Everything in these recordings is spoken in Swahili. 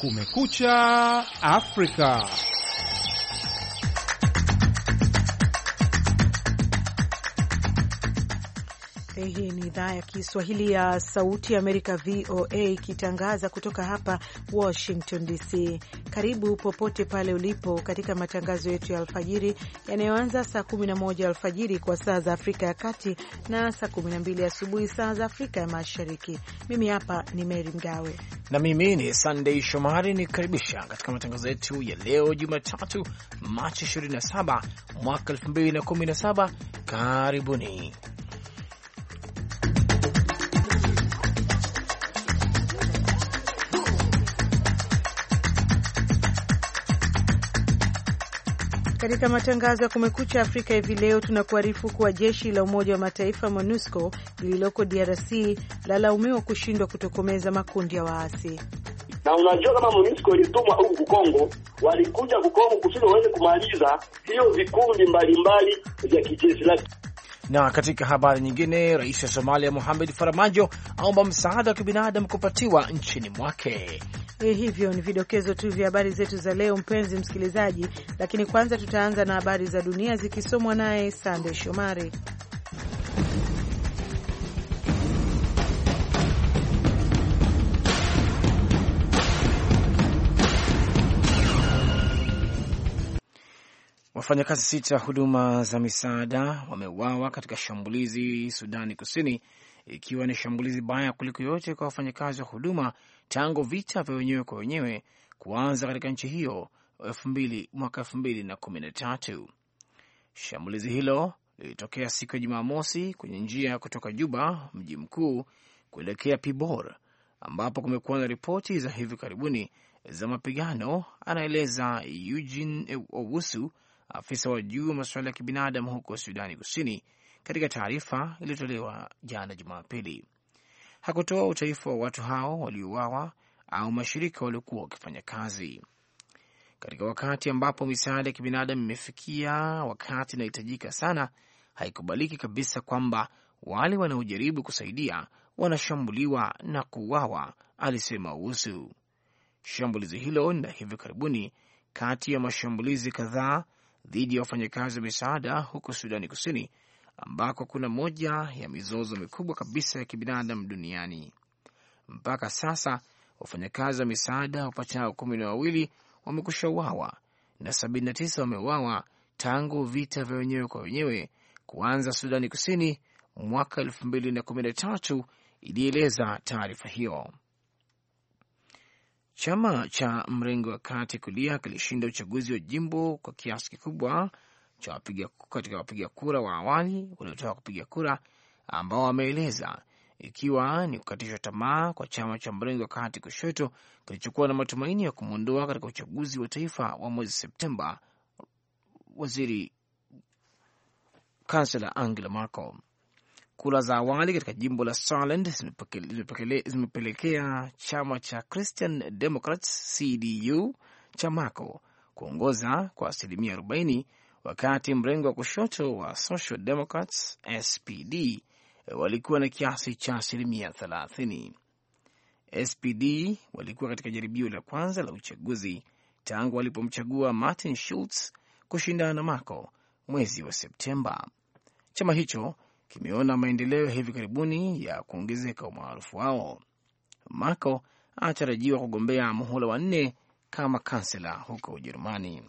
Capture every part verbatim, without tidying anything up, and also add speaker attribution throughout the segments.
Speaker 1: Kumekucha Afrika.
Speaker 2: Hii ni idhaa ya Kiswahili ya Sauti ya Amerika, V O A, ikitangaza kutoka hapa Washington D C. Karibu popote pale ulipo katika matangazo yetu ya alfajiri yanayoanza saa kumi na moja alfajiri kwa saa za Afrika ya Kati na saa kumi na mbili asubuhi saa za Afrika ya Mashariki. Mimi hapa ni Mary Mgawe
Speaker 3: na mimi ni Sunday Shomari, ni karibisha katika matangazo yetu ya leo Jumatatu Machi ishirini na saba mwaka elfu mbili na kumi na saba. Karibuni.
Speaker 2: Katika matangazo ya Kumekucha Afrika hivi leo tunakuarifu kuwa jeshi la Umoja wa Mataifa MONUSCO lililoko D R C lalaumiwa kushindwa kutokomeza makundi ya waasi.
Speaker 4: Na unajua kama MONUSCO ilitumwa huku Kongo, walikuja Kongo kusudi waweze kumaliza hiyo vikundi mbalimbali vya kijeshi.
Speaker 3: Na katika habari nyingine, Rais wa Somalia Mohamed Farmajo aomba msaada wa kibinadamu kupatiwa nchini mwake.
Speaker 2: Eh, hivyo ni vidokezo tu vya habari zetu za leo, mpenzi msikilizaji, lakini kwanza tutaanza na habari za dunia zikisomwa naye Sande Shomari.
Speaker 3: Wafanyakazi sita huduma za misaada wameuawa katika shambulizi Sudani Kusini, ikiwa ni shambulizi baya kuliko yote kwa wafanyakazi wa huduma tangu vita vya wenyewe kwa wenyewe kuanza katika nchi hiyo mwaka elfu mbili na kumi na tatu. Shambulizi hilo lilitokea siku ya Jumamosi kwenye njia kutoka Juba, mji mkuu, kuelekea Pibor, ambapo kumekuwa na ripoti za hivi karibuni za mapigano, anaeleza Eugene Owusu, afisa wa juu wa masuala ya kibinadamu huko Sudani Kusini, katika taarifa iliyotolewa jana Jumapili. Hakutoa utaifa wa watu hao waliouawa au mashirika waliokuwa wakifanya kazi. Katika wakati ambapo misaada ya kibinadamu imefikia wakati inahitajika sana, haikubaliki kabisa kwamba wale wanaojaribu kusaidia wanashambuliwa na kuuawa, alisema Usu. Shambulizi hilo ni hivi karibuni kati ya mashambulizi kadhaa dhidi ya wafanyakazi wa misaada huko Sudani Kusini, ambako kuna moja ya mizozo mikubwa kabisa ya kibinadamu duniani. Mpaka sasa wafanyakazi wa misaada wapatao kumi na wawili wamekusha uawa na sabini na tisa wameuawa tangu vita vya wenyewe kwa wenyewe kuanza Sudani Kusini mwaka elfu mbili na kumi na tatu, ilieleza taarifa hiyo. Chama cha mrengo wa kati kulia kilishinda uchaguzi wa jimbo kwa kiasi kikubwa cha wapiga katika wapiga kura wa awali waliotoka kupiga kura, ambao wameeleza ikiwa ni kukatishwa tamaa kwa chama cha mrengo wa kati kushoto kilichokuwa na matumaini ya kumwondoa katika uchaguzi wa taifa wa mwezi Septemba waziri kansela Angela Merkel. Kura za awali katika jimbo la Saarland zimepelekea chama cha Christian Democrats C D U cha Merkel kuongoza kwa asilimia arobaini, wakati mrengo wa kushoto wa Social Democrats S P D walikuwa na kiasi cha asilimia thelathini. S P D walikuwa katika jaribio la kwanza la uchaguzi tangu walipomchagua Martin Schulz kushindana na Merkel mwezi wa Septemba. Chama hicho kimeona maendeleo hivi karibuni ya kuongezeka umaarufu wao. Merkel anatarajiwa kugombea muhula wa nne kama kansela huko Ujerumani.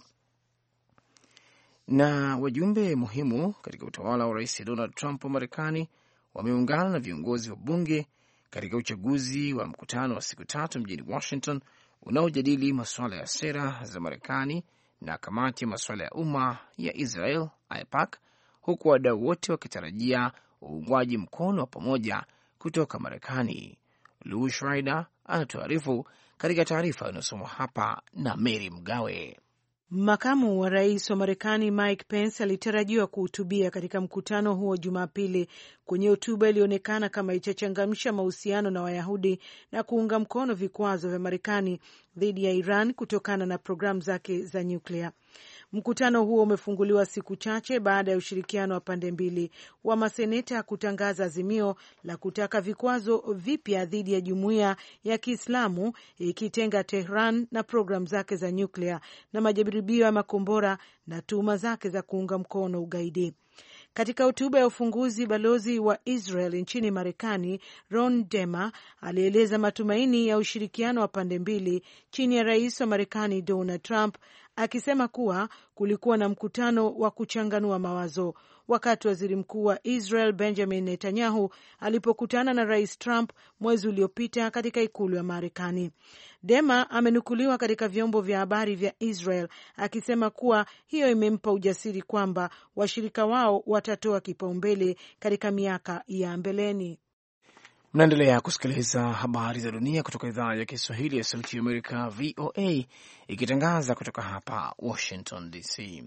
Speaker 3: Na wajumbe muhimu katika utawala wa Rais Donald Trump wa Marekani wameungana na viongozi wa bunge katika uchaguzi wa mkutano wa siku tatu mjini Washington unaojadili masuala ya sera za Marekani na kamati ya masuala ya umma ya Israel I P A C, huku wadau wote wakitarajia uungwaji mkono wa pamoja kutoka Marekani. Lou Schreider anatuarifu katika taarifa inayosomwa hapa na Mary Mgawe.
Speaker 2: Makamu wa rais wa Marekani Mike Pence alitarajiwa kuhutubia katika mkutano huo Jumapili. Kwenye hotuba ilionekana kama itachangamsha mahusiano na Wayahudi na kuunga mkono vikwazo vya Marekani dhidi ya Iran kutokana na programu zake za nyuklia. Mkutano huo umefunguliwa siku chache baada ya ushirikiano wa pande mbili wa maseneta kutangaza azimio la kutaka vikwazo vipya dhidi ya jumuiya ya Kiislamu ikitenga Tehran na programu zake za nyuklia na majaribio ya makombora na tuhuma zake za kuunga mkono ugaidi. Katika hotuba ya ufunguzi, balozi wa Israel nchini Marekani Ron Dermer alieleza matumaini ya ushirikiano wa pande mbili chini ya rais wa Marekani Donald Trump, akisema kuwa kulikuwa na mkutano wa kuchanganua mawazo wakati waziri mkuu wa Israel Benjamin Netanyahu alipokutana na rais Trump mwezi uliopita katika ikulu ya Marekani. Dermer amenukuliwa katika vyombo vya habari vya Israel akisema kuwa hiyo imempa ujasiri kwamba washirika wao watatoa kipaumbele katika miaka ya mbeleni.
Speaker 3: Mnaendelea kusikiliza habari za dunia kutoka idhaa ya Kiswahili ya Sauti ya Amerika, V O A, ikitangaza kutoka hapa Washington D C.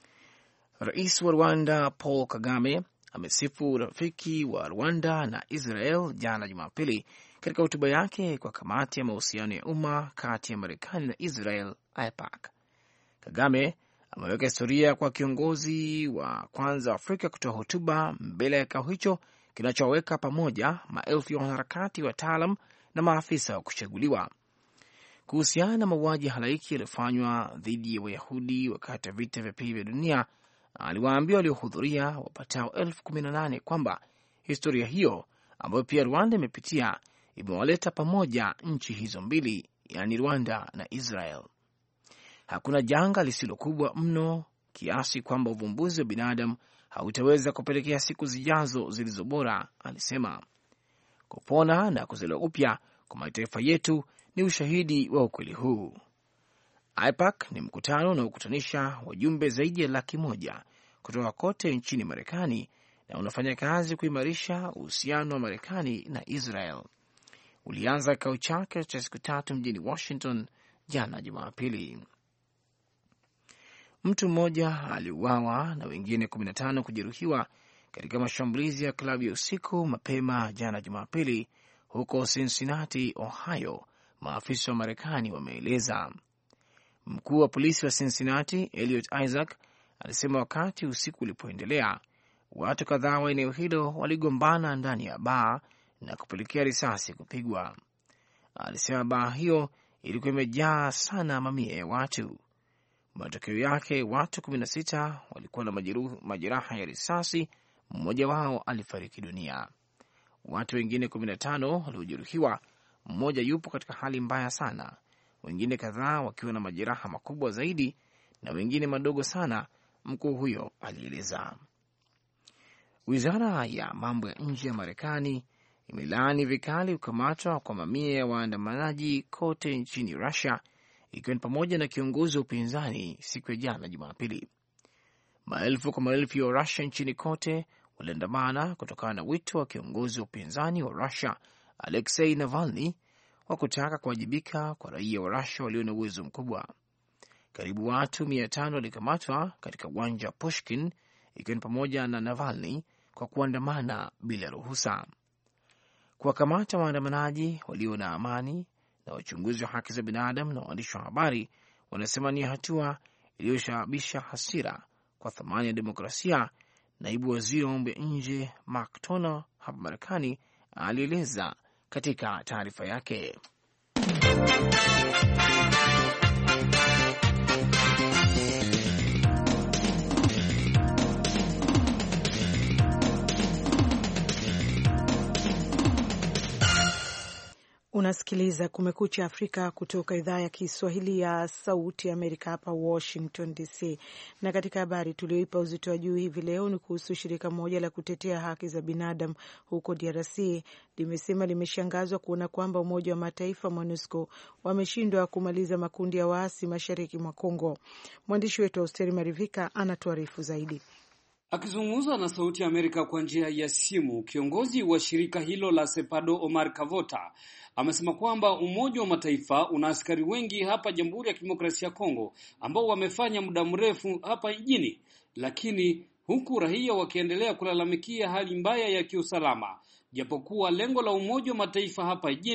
Speaker 3: Rais wa Rwanda Paul Kagame amesifu urafiki wa Rwanda na Israel jana Jumapili katika hotuba yake kwa kamati ya mahusiano ya umma kati ya Marekani na Israel, I P A C. Kagame ameweka historia kwa kiongozi wa kwanza wa Afrika kutoa hotuba mbele ya kikao hicho kinachoweka pamoja maelfu ya wanaharakati, wataalam na maafisa wa kuchaguliwa kuhusiana na mauaji halaiki yaliyofanywa dhidi ya Wayahudi wakati wa vita vya pili vya dunia. Aliwaambia waliohudhuria wapatao elfu kumi na nane kwamba historia hiyo ambayo pia Rwanda imepitia imewaleta pamoja nchi hizo mbili, yaani Rwanda na Israel. Hakuna janga lisilo kubwa mno kiasi kwamba uvumbuzi wa binadamu hautaweza kupelekea siku zijazo zilizo bora, alisema. Kupona na kuzaliwa upya kwa mataifa yetu ni ushahidi wa ukweli huu. I P A C ni mkutano unaokutanisha wajumbe zaidi ya laki moja kutoka kote nchini Marekani na unafanya kazi kuimarisha uhusiano wa Marekani na Israel. Ulianza kikao chake cha siku tatu mjini Washington jana Jumapili. Mtu mmoja aliuawa na wengine kumi na tano kujeruhiwa katika mashambulizi ya klabu ya usiku mapema jana Jumapili huko Cincinnati, Ohio, maafisa wa Marekani wameeleza. Mkuu wa polisi wa Cincinnati, Elliot Isaac, alisema wakati usiku ulipoendelea, watu kadhaa wa eneo hilo waligombana ndani ya baa na kupelekea risasi kupigwa. Alisema baa hiyo ilikuwa imejaa sana mamia ya watu. Matokeo yake watu kumi na sita walikuwa na majeraha ya risasi, mmoja wao alifariki dunia. Watu wengine kumi na tano waliojeruhiwa, mmoja yupo katika hali mbaya sana, wengine kadhaa wakiwa na majeraha makubwa zaidi na wengine madogo sana, mkuu huyo alieleza. Wizara ya mambo ya nje ya Marekani imelaani vikali kukamatwa kwa mamia ya waandamanaji kote nchini Russia, ikiwa ni pamoja na kiongozi wa upinzani siku ya jana Jumapili. Maelfu kwa maelfu ya Russia nchini kote waliandamana kutokana na wito wa kiongozi wa upinzani wa Russia Alexei Navalny wa kutaka kuwajibika kwa raia wa Russia walio na uwezo mkubwa. Karibu watu mia tano walikamatwa katika uwanja Pushkin, ikiwa ni pamoja na Navalny, kwa kuandamana bila ruhusa. Kuwakamata waandamanaji walio na amani na wachunguzi wa haki za binadamu na waandishi wa habari wanasema ni hatua iliyosababisha hasira kwa thamani ya demokrasia. Naibu waziri wa mambo ya nje Mark Toner hapa Marekani alieleza katika taarifa yake.
Speaker 2: Unasikiliza Kumekucha Afrika kutoka idhaa ya Kiswahili ya Sauti ya Amerika hapa Washington D C. Na katika habari tulioipa uzito wa juu hivi leo ni kuhusu shirika moja la kutetea haki za binadamu huko D R C limesema limeshangazwa kuona kwamba Umoja wa Mataifa MONUSCO wameshindwa kumaliza makundi ya waasi mashariki mwa Kongo. Mwandishi wetu Austeri Marivika anatuarifu zaidi.
Speaker 5: Akizungumza na Sauti ya Amerika kwa njia ya simu, kiongozi wa shirika hilo la Sepado Omar Kavota amesema kwamba Umoja wa Mataifa una askari wengi hapa Jamhuri ya Kidemokrasia ya Kongo ambao wamefanya muda mrefu hapa mjini, lakini huku raia wakiendelea kulalamikia hali mbaya ya kiusalama, japokuwa lengo la Umoja wa Mataifa hapa mjini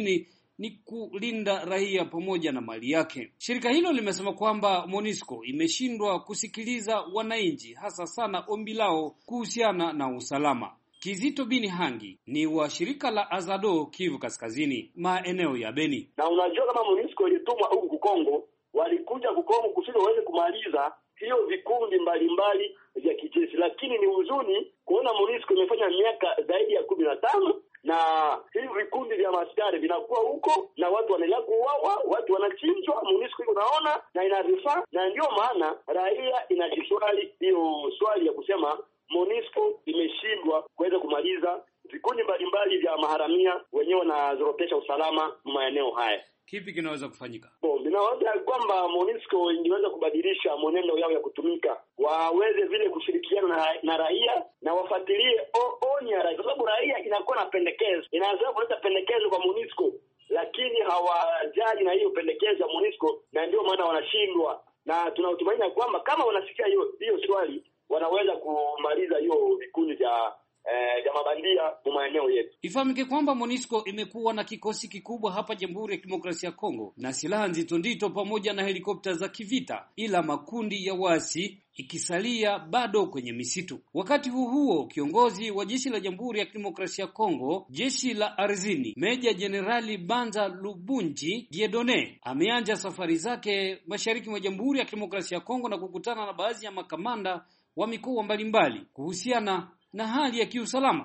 Speaker 5: ni kulinda raia pamoja na mali yake. Shirika hilo limesema kwamba MONUSCO imeshindwa kusikiliza wananchi, hasa sana ombi lao kuhusiana na usalama. Kizito Bini Hangi ni wa shirika la Azado Kivu Kaskazini, maeneo ya Beni.
Speaker 4: Na unajua kama MONUSCO ilitumwa huku Kongo, walikuja kukongo kusudi waweze kumaliza hiyo vikundi mbalimbali vya kijeshi, lakini ni huzuni kuona MONUSCO imefanya miaka zaidi ya kumi na tano na hivi vikundi vya maskari vinakuwa huko na watu wanaendelea kuuawa, watu wanachinjwa, MONUSCO iko naona na ina vifaa, na ndio maana raia inajiswali hiyo swali ya kusema MONUSCO imeshindwa kuweza kumaliza vikundi mbalimbali vya maharamia wenyewe wanazorotesha usalama maeneo haya.
Speaker 5: Kipi kinaweza kufanyika?
Speaker 4: Bo, ninawaza kwamba MONUSCO ingeweza kubadilisha mwenendo yao ya kutumika, waweze vile kushirikiana na, na raia na wafuatilie oni ya raia, kwa sababu raia inakuwa na pendekezo, inaanza kuleta pendekezo kwa MONUSCO, lakini hawajali na hiyo pendekezo ya MONUSCO, na ndio maana wanashindwa. Na tunatumaini kwamba kama wanasikia hiyo hiyo swali, wanaweza kumaliza hiyo vikundi vya Eh, ya mabandia kwa maeneo yetu.
Speaker 5: Ifahamike kwamba MONUSCO imekuwa na kikosi kikubwa hapa Jamhuri ya Kidemokrasia ya Kongo na silaha nzito nzito pamoja na helikopta za kivita, ila makundi ya wasi ikisalia bado kwenye misitu. Wakati huu huo, kiongozi wa jeshi la Jamhuri ya Kidemokrasia ya Kongo, jeshi la ardhini, Meja Jenerali Banza Lubunji Diedone ameanza safari zake mashariki mwa Jamhuri ya Kidemokrasia ya Kongo na kukutana na baadhi ya makamanda wa mikoa mbalimbali kuhusiana na hali ya kiusalama.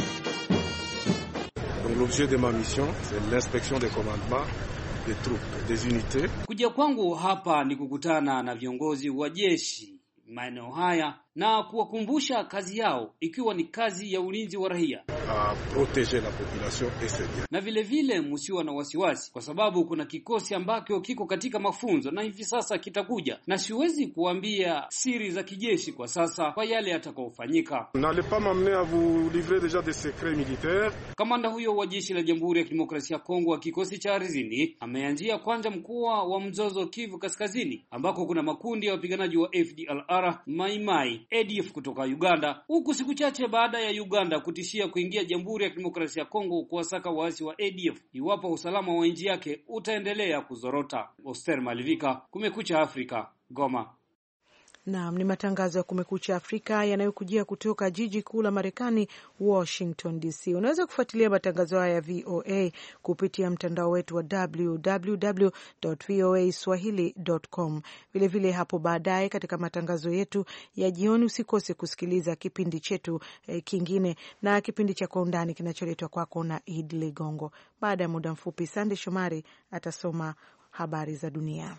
Speaker 6: Donc l'objet de ma mission, c'est l'inspection des commandements des troupes, des unités.
Speaker 5: Kuja kwangu hapa ni kukutana na viongozi wa jeshi maeneo haya na kuwakumbusha kazi yao, ikiwa ni kazi ya ulinzi wa raia,
Speaker 6: a protéger la population et ses biens.
Speaker 5: Na vile vile msiwa na wasiwasi, kwa sababu kuna kikosi ambacho kiko katika mafunzo na hivi sasa kitakuja, na siwezi kuambia siri za kijeshi kwa sasa kwa yale yatakayofanyika.
Speaker 6: N'allez pas m'amener à vous livrer déjà des secrets militaires.
Speaker 5: Kamanda huyo wa jeshi la Jamhuri ya Kidemokrasia ya Kongo wa kikosi cha ardhini ameanzia kwanza mkoa wa Mzozo Kivu Kaskazini, ambako kuna makundi ya wapiganaji wa F D L R, Mai Mai, A D F kutoka Uganda, huku siku chache baada ya Uganda kutishia kuingia Jamhuri ya Kidemokrasia ya Kongo kuwasaka waasi wa A D F iwapo usalama wa nchi yake utaendelea kuzorota. Oster Malivika, Kumekucha Afrika, Goma.
Speaker 2: Naam, ni matangazo ya Kumekucha Afrika yanayokujia kutoka jiji kuu la Marekani, Washington D C. Unaweza kufuatilia matangazo haya ya V O A kupitia mtandao wetu wa w w w dot v o a swahili dot com. Vile vile hapo baadaye katika matangazo yetu ya jioni usikose kusikiliza kipindi chetu eh, kingine na kipindi cha Kwa Undani kinacholetwa kwako na Id Ligongo. Baada ya muda mfupi, Sande Shomari atasoma habari za dunia.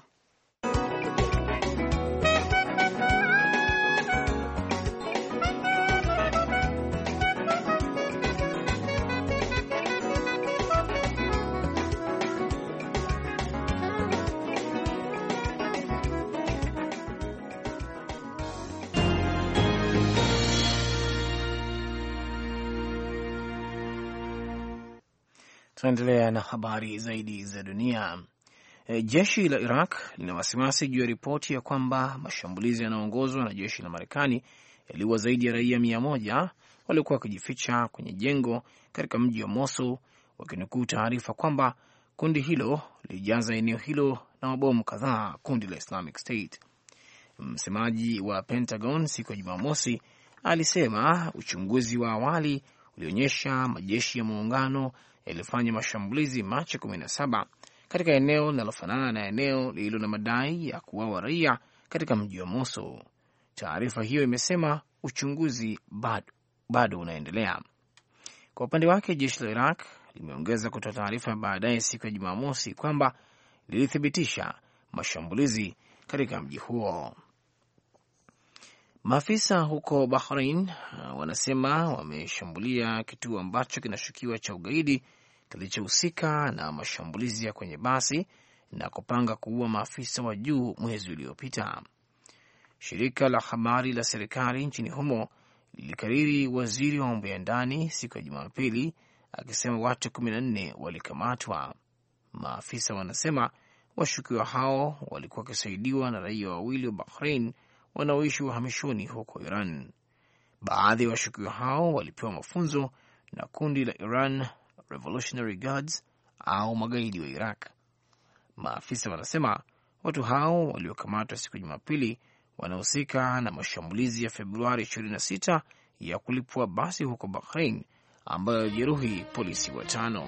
Speaker 3: Tunaendelea na habari zaidi za dunia. E, jeshi la Iraq lina wasiwasi juu ya ripoti ya kwamba mashambulizi yanayoongozwa na jeshi la Marekani yaliua zaidi ya raia mia moja waliokuwa wakijificha kwenye jengo katika mji wa Mosul, wakinukuu taarifa kwamba kundi hilo lilijaza eneo hilo na mabomu kadhaa, kundi la Islamic State. Msemaji wa Pentagon siku ya Jumamosi alisema uchunguzi wa awali ulionyesha majeshi ya muungano yalifanya mashambulizi Machi kumi na saba katika eneo linalofanana na eneo lililo na madai ya kuuawa raia katika mji wa Mosul. Taarifa hiyo imesema uchunguzi bado, bado unaendelea. Kwa upande wake, jeshi la Iraq limeongeza kutoa taarifa baadaye siku ya Jumamosi kwamba lilithibitisha mashambulizi katika mji huo. Maafisa huko Bahrain wanasema wameshambulia kituo ambacho kinashukiwa cha ugaidi kilichohusika na mashambulizi ya kwenye basi na kupanga kuua maafisa wa juu mwezi uliopita. Shirika la habari la serikali nchini humo lilikariri waziri wa mambo ya ndani siku ya Jumapili akisema watu kumi na nne walikamatwa. Maafisa wanasema washukiwa hao walikuwa wakisaidiwa na raia wawili wa Bahrain wanaoishi uhamishoni huko Iran. Baadhi ya washukiwa hao walipewa mafunzo na kundi la Iran Revolutionary Guards au magaidi wa Iraq. Maafisa wanasema watu hao waliokamatwa siku ya Jumapili wanahusika na mashambulizi ya Februari ishirini na sita ya kulipua basi huko Bahrain ambayo yalijeruhi polisi watano.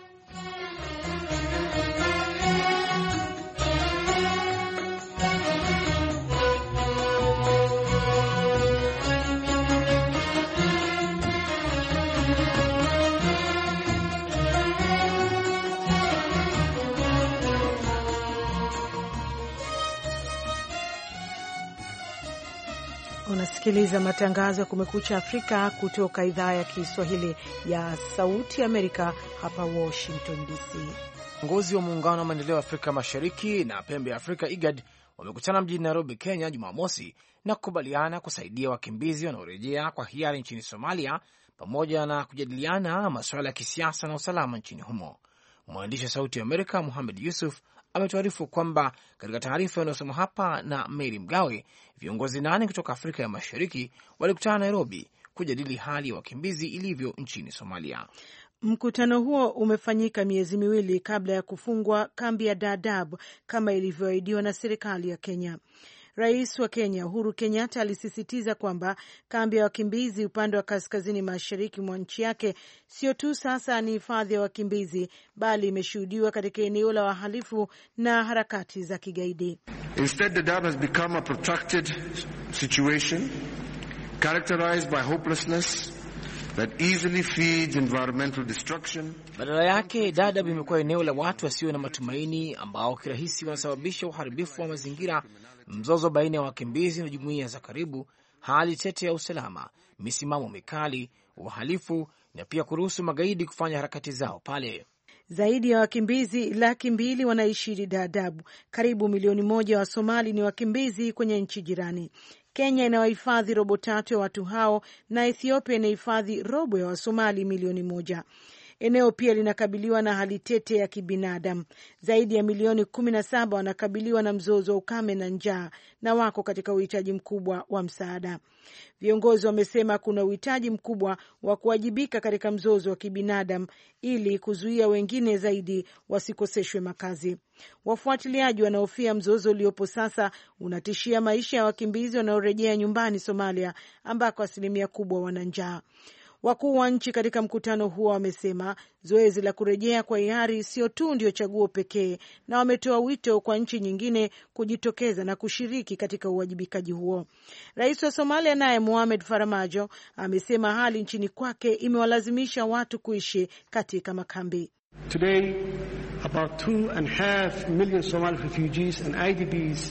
Speaker 2: Unasikiliza matangazo ya Kumekucha Afrika kutoka idhaa ya Kiswahili ya Sauti Amerika hapa Washington D C.
Speaker 3: Viongozi wa Muungano wa Maendeleo ya Afrika Mashariki na Pembe ya Afrika I G A D wamekutana mjini Nairobi, Kenya Jumamosi na kukubaliana kusaidia wakimbizi wanaorejea kwa hiari nchini Somalia pamoja na kujadiliana masuala ya kisiasa na usalama nchini humo. Mwandishi wa Sauti ya Amerika Muhammad Yusuf ametuarifu kwamba katika taarifa inayosoma hapa na Mary Mgawe, viongozi nane kutoka Afrika ya Mashariki walikutana Nairobi kujadili hali ya wakimbizi ilivyo nchini Somalia.
Speaker 2: Mkutano huo umefanyika miezi miwili kabla ya kufungwa kambi ya Dadaab kama ilivyoahidiwa na serikali ya Kenya. Rais wa Kenya Uhuru Kenyatta alisisitiza kwamba kambi ya wakimbizi upande wa kaskazini mashariki mwa nchi yake sio tu sasa ni hifadhi ya wakimbizi, bali imeshuhudiwa katika eneo la wahalifu na harakati za kigaidi.
Speaker 7: Instead, Dadaab has become a protracted situation characterized by hopelessness that easily feeds environmental destruction.
Speaker 3: Badala yake, Dadaab imekuwa eneo la watu wasio na matumaini ambao kirahisi wanasababisha uharibifu wa mazingira, mzozo baina ya wakimbizi na jumuiya za karibu, hali tete ya usalama, misimamo mikali, uhalifu na pia kuruhusu magaidi kufanya harakati zao pale.
Speaker 2: Zaidi ya wakimbizi laki mbili wanaishi Dadaab. Karibu milioni moja wa Somali ni wakimbizi kwenye nchi jirani. Kenya inawahifadhi robo tatu ya watu hao na Ethiopia inahifadhi robo ya Wasomali milioni moja. Eneo pia linakabiliwa na hali tete ya kibinadamu. Zaidi ya milioni kumi na saba wanakabiliwa na mzozo wa ukame na njaa na wako katika uhitaji mkubwa wa msaada. Viongozi wamesema kuna uhitaji mkubwa wa kuwajibika katika mzozo wa kibinadamu ili kuzuia wengine zaidi wasikoseshwe makazi. Wafuatiliaji wanahofia mzozo uliopo sasa unatishia maisha ya wakimbizi wanaorejea nyumbani Somalia, ambako asilimia kubwa wana njaa. Wakuu wa nchi katika mkutano huo wamesema zoezi la kurejea kwa hiari sio tu ndio chaguo pekee, na wametoa wito kwa nchi nyingine kujitokeza na kushiriki katika uwajibikaji huo. Rais wa Somalia naye Mohamed Farmajo amesema hali nchini kwake imewalazimisha watu kuishi katika makambi.
Speaker 8: Today, about two and a half million Somali refugees and I D Bs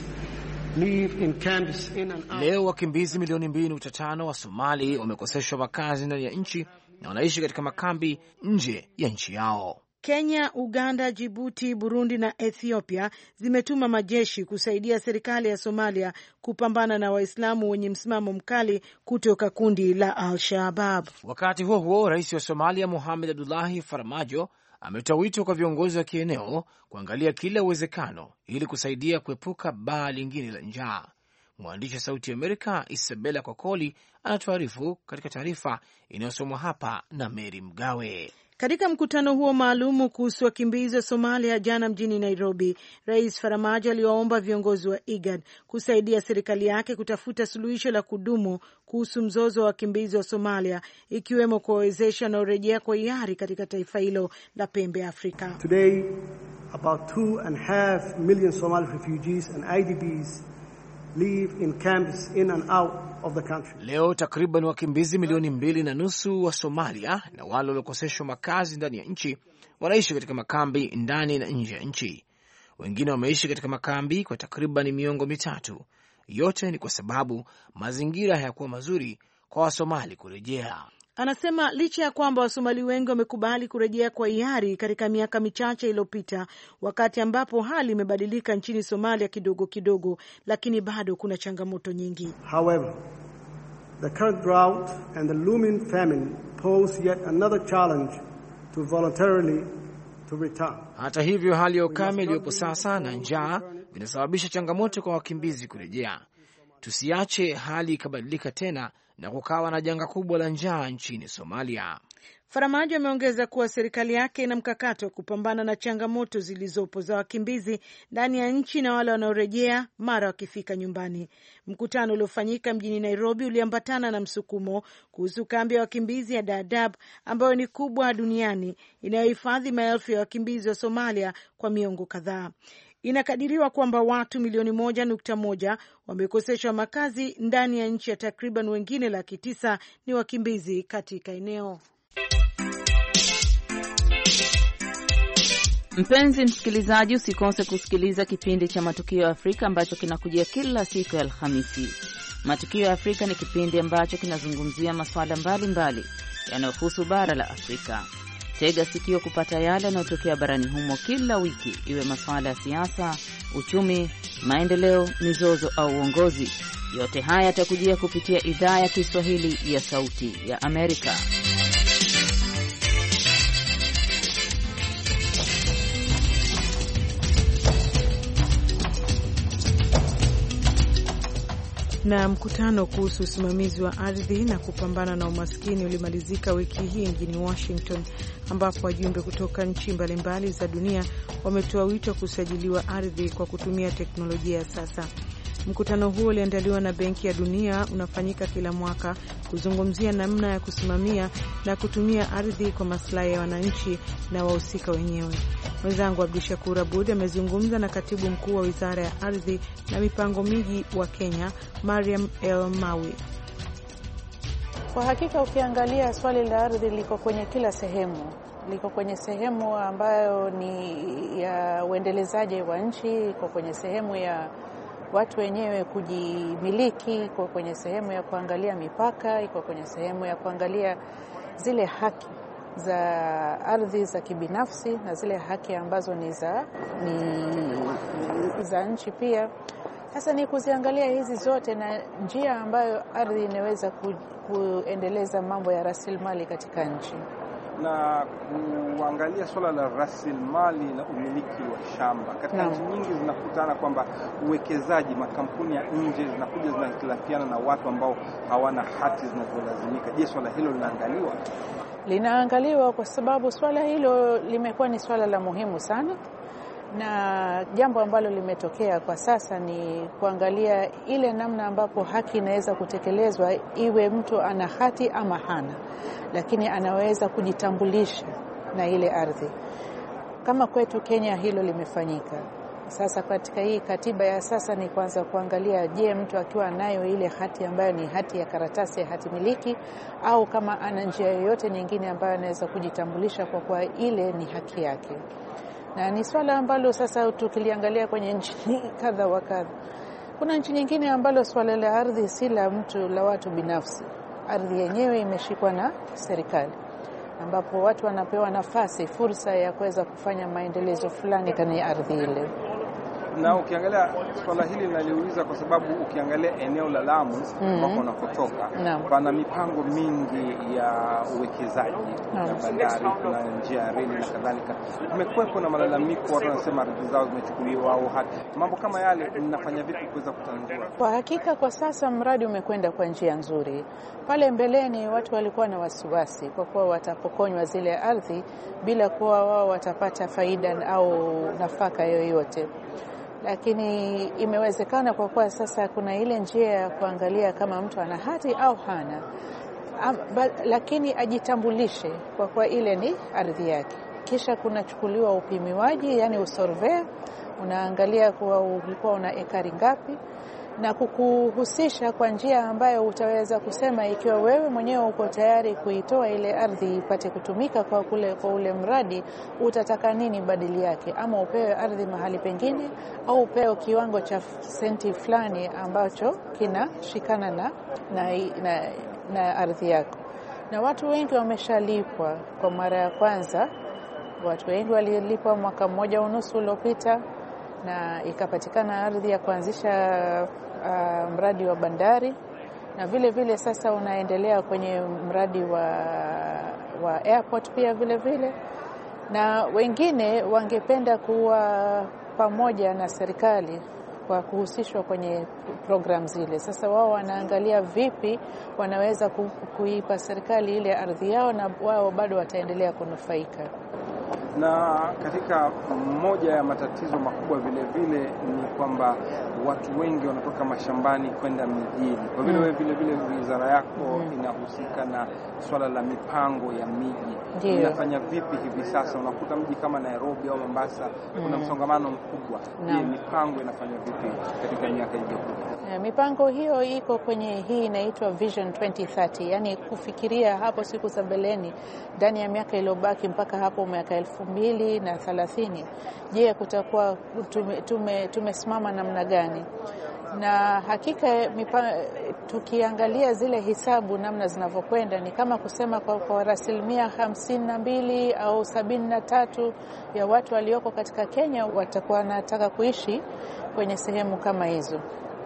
Speaker 8: live in camps in and out.
Speaker 3: Leo wakimbizi milioni mbili nukta tano wa Somali wamekoseshwa makazi ndani ya nchi na wanaishi katika makambi nje ya nchi yao.
Speaker 2: Kenya, Uganda, Djibouti, Burundi na Ethiopia zimetuma majeshi kusaidia serikali ya Somalia kupambana na Waislamu wenye msimamo mkali kutoka kundi la Al-Shabaab.
Speaker 3: Wakati huo huo, rais wa Somalia Mohamed Abdullahi Farmajo ametoa wito kwa viongozi wa kieneo kuangalia kila uwezekano ili kusaidia kuepuka baa lingine la njaa. Mwandishi wa Sauti ya Amerika Isabella Kokoli anatuarifu katika taarifa inayosomwa hapa na Mary Mgawe.
Speaker 2: Katika mkutano huo maalumu kuhusu wakimbizi wa Somalia jana mjini Nairobi, Rais Farmajo aliwaomba viongozi wa I G A D kusaidia serikali yake kutafuta suluhisho la kudumu kuhusu mzozo wa wakimbizi wa Somalia, ikiwemo kuwawezesha na urejea kwa hiari katika taifa hilo la pembe Afrika.
Speaker 8: Today, about two and a half million Somali refugees and I D Bs live in camps in and out of the country.
Speaker 3: Leo takriban wakimbizi milioni mbili na nusu wa Somalia na wale waliokoseshwa makazi ndani ya nchi wanaishi katika makambi ndani na nje ya nchi. Wengine wameishi katika makambi kwa takriban miongo mitatu. Yote ni kwa sababu mazingira hayakuwa mazuri kwa Wasomali kurejea.
Speaker 2: Anasema licha ya kwamba Wasomali wengi wamekubali kurejea kwa hiari katika miaka michache iliyopita, wakati ambapo hali imebadilika nchini Somalia kidogo kidogo, lakini bado kuna changamoto nyingi.
Speaker 8: However, the current drought and the looming famine pose yet another challenge to voluntarily to return.
Speaker 3: Hata hivyo, hali ya ukame iliyopo sasa na njaa vinasababisha changamoto kwa wakimbizi kurejea. Tusiache hali ikabadilika tena na kukawa na janga kubwa la njaa nchini Somalia.
Speaker 2: Faramajo ameongeza kuwa serikali yake ina mkakati wa kupambana na changamoto zilizopo za wakimbizi ndani ya nchi na wale wanaorejea mara wakifika nyumbani. Mkutano uliofanyika mjini Nairobi uliambatana na msukumo kuhusu kambi ya wakimbizi ya Dadaab ambayo ni kubwa duniani inayohifadhi maelfu ya wakimbizi wa Somalia kwa miongo kadhaa. Inakadiriwa kwamba watu milioni moja nukta moja wamekoseshwa makazi ndani ya nchi ya takriban wengine laki tisa ni wakimbizi katika eneo.
Speaker 9: Mpenzi msikilizaji, usikose kusikiliza kipindi cha Matukio ya Afrika ambacho kinakujia kila siku ya Alhamisi. Matukio ya Afrika ni kipindi ambacho kinazungumzia masuala mbalimbali yanayohusu bara la Afrika. Tega sikio kupata yale yanayotokea barani humo kila wiki, iwe masuala ya siasa, uchumi, maendeleo, mizozo au uongozi. Yote haya yatakujia kupitia idhaa ya Kiswahili ya Sauti ya Amerika.
Speaker 2: Na mkutano kuhusu usimamizi wa ardhi na kupambana na umaskini ulimalizika wiki hii mjini Washington, ambapo wajumbe kutoka nchi mbalimbali za dunia wametoa wito wa kusajiliwa ardhi kwa kutumia teknolojia ya sasa. Mkutano huo uliandaliwa na Benki ya Dunia, unafanyika kila mwaka kuzungumzia namna ya kusimamia na kutumia ardhi kwa maslahi ya wananchi na wahusika wenyewe. Mwenzangu Abdushakur Abud amezungumza na katibu mkuu wa Wizara ya Ardhi na Mipango Miji wa Kenya, Mariam El Mawi.
Speaker 10: Kwa hakika ukiangalia swali la ardhi liko kwenye kila sehemu. Liko kwenye sehemu ambayo ni ya uendelezaji wa nchi, iko kwenye sehemu ya watu wenyewe kujimiliki, iko kwenye sehemu ya kuangalia mipaka, iko kwenye sehemu ya kuangalia zile haki za ardhi za kibinafsi na zile haki ambazo ni za ni za nchi pia. Sasa ni kuziangalia hizi zote na njia ambayo ardhi inaweza ku, kuendeleza mambo ya rasilimali katika nchi.
Speaker 11: Na kuangalia swala la rasilimali na umiliki wa shamba katika nchi nyingi zinakutana kwamba uwekezaji, makampuni ya nje zinakuja zinahitilafiana na watu ambao hawana hati zinazolazimika. Je, swala hilo linaangaliwa?
Speaker 10: Linaangaliwa kwa sababu swala hilo limekuwa ni swala la muhimu sana, na jambo ambalo limetokea kwa sasa ni kuangalia ile namna ambapo haki inaweza kutekelezwa, iwe mtu ana hati ama hana, lakini anaweza kujitambulisha na ile ardhi. Kama kwetu Kenya hilo limefanyika. Sasa katika hii katiba ya sasa ni kwanza kuangalia, je, mtu akiwa nayo ile hati ambayo ni hati ya karatasi ya hati miliki, au kama ana njia yoyote nyingine ambayo anaweza kujitambulisha kwa kuwa ile ni haki yake. Na ni swala ambalo sasa tukiliangalia kwenye nchi kadha wa kadha. Kuna nchi nyingine ambalo swala la ardhi si la mtu, la watu binafsi. Ardhi yenyewe imeshikwa na serikali, ambapo watu wanapewa nafasi, fursa ya kuweza kufanya maendelezo fulani kwenye ardhi ile.
Speaker 11: Na ukiangalia swala hili naliuliza kwa sababu ukiangalia eneo la Lamu ambako mm. unakotoka pana mipango mingi ya uwekezaji na bandari, kuna njia ya reli na kadhalika. Kumekuwepo na malalamiko, watu wanasema ardhi zao zimechukuliwa au hati. Mambo kama yale mnafanya vipi kuweza kutanzua?
Speaker 10: Kwa hakika kwa sasa mradi umekwenda kwa njia nzuri. Pale mbeleni watu walikuwa na wasiwasi kwa kuwa watapokonywa zile ardhi bila kuwa wao watapata faida au nafaka yoyote. Lakini imewezekana kwa kuwa sasa kuna ile njia ya kuangalia kama mtu ana hati au hana. Aba, lakini ajitambulishe kwa kuwa ile ni ardhi yake. Kisha kunachukuliwa upimiwaji, yani usurvey, unaangalia kuwa ulikuwa una ekari ngapi na kukuhusisha kwa njia ambayo utaweza kusema ikiwa wewe mwenyewe uko tayari kuitoa ile ardhi ipate kutumika kwa kule kwa ule mradi, utataka nini badili yake, ama upewe ardhi mahali pengine au upewe kiwango cha senti fulani ambacho kinashikana na na, na na ardhi yako. Na watu wengi wameshalipwa kwa mara ya kwanza. Watu wengi walilipwa mwaka mmoja unusu uliopita na ikapatikana ardhi ya kuanzisha uh, mradi wa bandari, na vile vile sasa unaendelea kwenye mradi wa wa airport pia vile vile, na wengine wangependa kuwa pamoja na serikali kwa kuhusishwa kwenye program zile. Sasa wao wanaangalia vipi wanaweza ku, kuipa serikali ile ardhi yao na wao bado wataendelea kunufaika.
Speaker 11: Na katika moja ya matatizo makubwa vile vile ni kwamba watu wengi wanatoka mashambani kwenda mijini. Kwa vile wewe vile vile wizara yako mm. inahusika na swala la mipango ya miji. Inafanya vipi hivi sasa? Unakuta mji kama Nairobi au Mombasa mm. kuna msongamano mkubwa. Je, no. mipango inafanya vipi katika miaka ijayo?
Speaker 10: Yeah, mipango hiyo iko kwenye hii inaitwa Vision twenty thirty, yani kufikiria hapo siku za mbeleni ndani ya miaka iliyobaki mpaka hapo miaka elfu mbili na thelathini. Je, kutakuwa tume, tume, tumesimama namna gani? Na hakika mipa, tukiangalia zile hisabu namna zinavyokwenda ni kama kusema kwa, kwa asilimia hamsini na mbili au sabini na tatu ya watu walioko katika Kenya watakuwa wanataka kuishi kwenye sehemu kama hizo.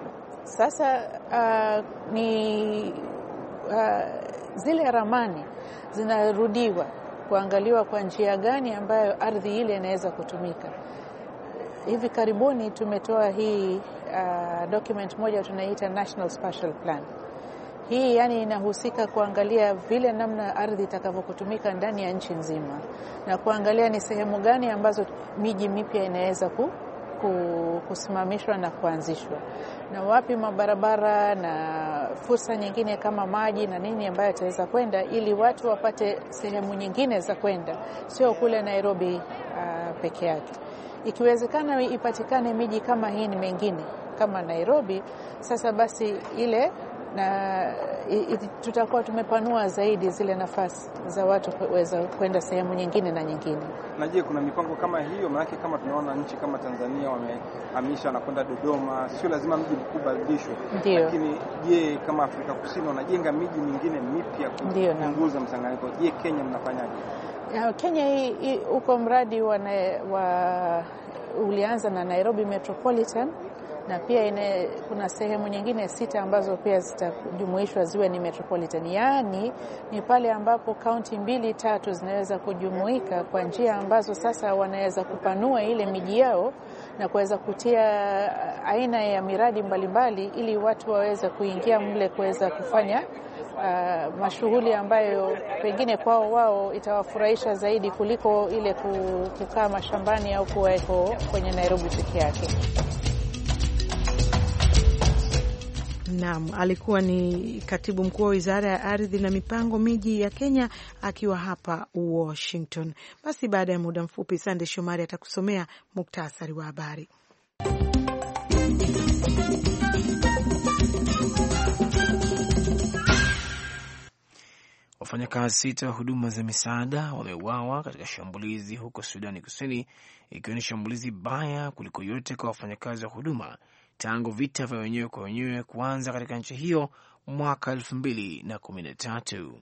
Speaker 10: Sasa uh, ni uh, zile ramani zinarudiwa kuangaliwa kwa njia gani ambayo ardhi ile inaweza kutumika. Hivi karibuni tumetoa hii uh, document moja tunaita National Spatial Plan. Hii yani inahusika kuangalia vile namna ardhi itakavyokutumika ndani ya nchi nzima na kuangalia ni sehemu gani ambazo miji mipya inaweza ku kusimamishwa na kuanzishwa, na wapi mabarabara na fursa nyingine kama maji na nini ambayo yataweza kwenda ili watu wapate sehemu nyingine za kwenda, sio kule Nairobi uh, peke yake. Ikiwezekana ipatikane miji kama hii ni mengine kama Nairobi, sasa basi ile na tutakuwa tumepanua zaidi zile nafasi za watu kuweza kwenda sehemu nyingine na nyingine.
Speaker 11: Na je, kuna mipango kama hiyo? Maana kama tunaona nchi kama Tanzania wamehamisha na kwenda Dodoma, sio lazima mji mkubwa badilishwe. Lakini je, kama Afrika Kusini wanajenga miji mingine mipya kupunguza msanganyiko. Je, Kenya mnafanyaje?
Speaker 10: Kenya hii uko mradi wa, wa ulianza na Nairobi Metropolitan na pia ine, kuna sehemu nyingine sita ambazo pia zitajumuishwa ziwe ni metropolitan. Yaani ni pale ambapo kaunti mbili tatu zinaweza kujumuika kwa njia ambazo sasa wanaweza kupanua ile miji yao na kuweza kutia aina ya miradi mbalimbali ili watu waweze kuingia mle kuweza kufanya uh, mashughuli ambayo pengine kwao wao itawafurahisha zaidi kuliko ile kukaa mashambani au kuweko kwenye Nairobi peke yake.
Speaker 2: Naam, alikuwa ni katibu mkuu wa Wizara ya Ardhi na Mipango Miji ya Kenya akiwa hapa Washington. Basi baada ya muda mfupi Sande Shomari atakusomea muktasari wa habari.
Speaker 3: Wafanyakazi sita wa huduma za misaada wameuawa katika shambulizi huko Sudani Kusini, ikiwa ni shambulizi baya kuliko yote kwa wafanyakazi wa huduma tangu vita vya wenyewe kwa wenyewe kuanza katika nchi hiyo mwaka elfu mbili na kumi na tatu.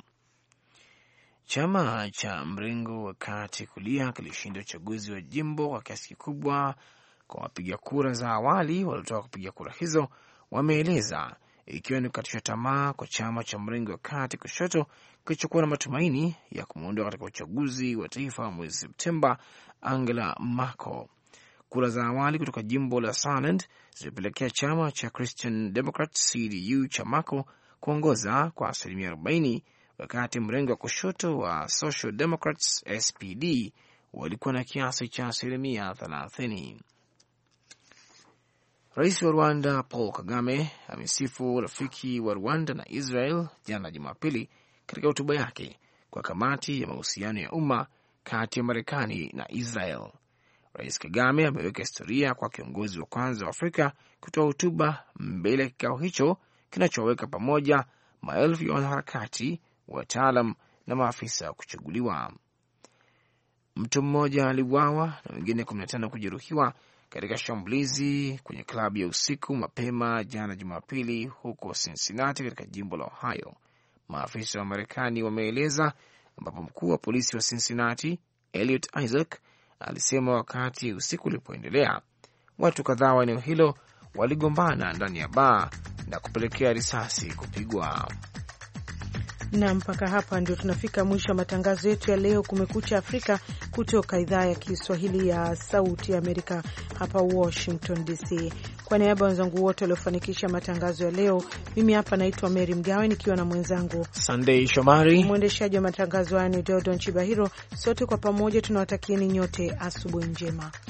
Speaker 3: Chama cha mrengo wa kati kulia kilishinda uchaguzi wa jimbo kwa kiasi kikubwa kwa wapiga kura za awali waliotoka kupiga kura hizo, wameeleza, ikiwa ni kukatisha tamaa kwa chama cha mrengo wa kati kushoto kilichokuwa na matumaini ya kumuondoa katika uchaguzi wa taifa mwezi Septemba Angela Merkel. Kura za awali kutoka jimbo la Sunderland zilipelekea chama cha Christian Democrats C D U cha Merkel kuongoza kwa asilimia arobaini, wakati mrengo wa kushoto wa Social Democrats S P D walikuwa na kiasi cha asilimia thelathini. Rais wa Rwanda Paul Kagame amesifu rafiki wa Rwanda na Israel jana Jumapili katika hotuba yake kwa kamati ya mahusiano ya umma kati ya Marekani na Israel. Rais Kagame ameweka historia kwa kiongozi wa kwanza wa Afrika kutoa hotuba mbele ya kikao hicho kinachoweka pamoja maelfu ya wanaharakati, wataalam na maafisa wa kuchaguliwa. Mtu mmoja aliuawa na wengine kumi na tano kujeruhiwa katika shambulizi kwenye klabu ya usiku mapema jana Jumapili huko Cincinnati katika jimbo la Ohio, maafisa wa Marekani wameeleza, ambapo mkuu wa polisi wa Cincinnati Elliot Isaac alisema wakati usiku ulipoendelea, watu kadhaa wa eneo hilo waligombana ndani ya baa na kupelekea risasi kupigwa.
Speaker 2: Na mpaka hapa ndio tunafika mwisho wa matangazo yetu ya leo Kumekucha Afrika kutoka idhaa ya Kiswahili ya Sauti ya Amerika hapa Washington D C. Kwa niaba ya wenzangu wote waliofanikisha matangazo ya leo, mimi hapa naitwa Mary Mgawe nikiwa na mwenzangu
Speaker 3: Sunday Shomari.
Speaker 2: Mwendeshaji wa matangazo haya ni Dodon Chibahiro. Sote kwa pamoja tunawatakieni nyote asubuhi njema.